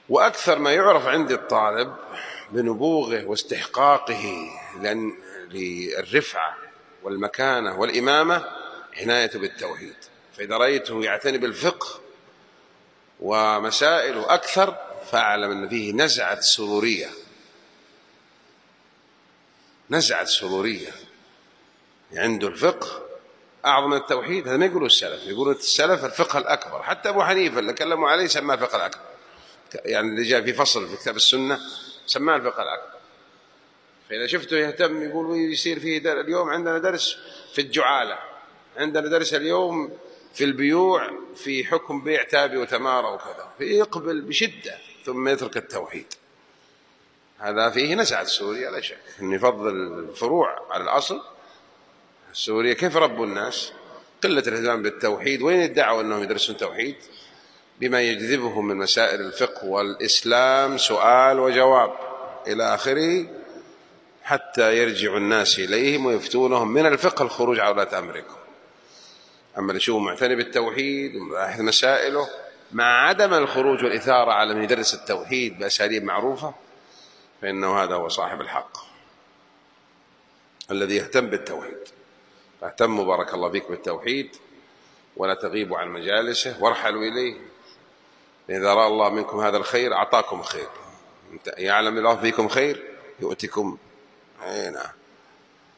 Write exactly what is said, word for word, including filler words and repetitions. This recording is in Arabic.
وأكثر ما يعرف عند الطالب بنبوغه واستحقاقه لأن للرفعة والمكانة والإمامة عنايته بالتوحيد. فإذا رأيته يعتني بالفقه ومسائله أكثر فأعلم أن فيه نزعة سرورية، نزعة سرورية عنده الفقه أعظم من التوحيد. هذا ما يقولوا السلف، يقولوا السلف الفقه الأكبر. حتى أبو حنيفة اللي كلموا عليه سماه الفقه الأكبر، يعني اللي جاء في فصل في كتاب السنة سماه الفقه الأكبر. فإذا شفته يهتم يقول يصير فيه در... اليوم عندنا درس في الجعالة، عندنا درس اليوم في البيوع في حكم بيع تابي وتمارة وكذا، فيقبل بشدة ثم يترك التوحيد. هذا فيه نزعة سوريا لا شك، أن يفضل الفروع على الأصل. سوريا كيف ربوا الناس؟ قلة الاهتمام بالتوحيد. وين ادعوا أنهم يدرسون توحيد؟ بما يجذبهم من مسائل الفقه والإسلام، سؤال وجواب إلى آخره، حتى يرجع الناس إليهم ويفتونهم من الفقه الخروج على ولاة أمركم. أما اللي يشوفه معتني بالتوحيد ومباحث مسائله مع عدم الخروج والإثارة على من يدرس التوحيد بأساليب معروفة، فإنه هذا هو صاحب الحق الذي يهتم بالتوحيد. فاهتموا بارك الله فيكم بالتوحيد ولا تغيبوا عن مجالسه وارحلوا إليه. إذا رأى الله منكم هذا الخير أعطاكم خير، يعلم الله فيكم خير يؤتكم. أي نعم.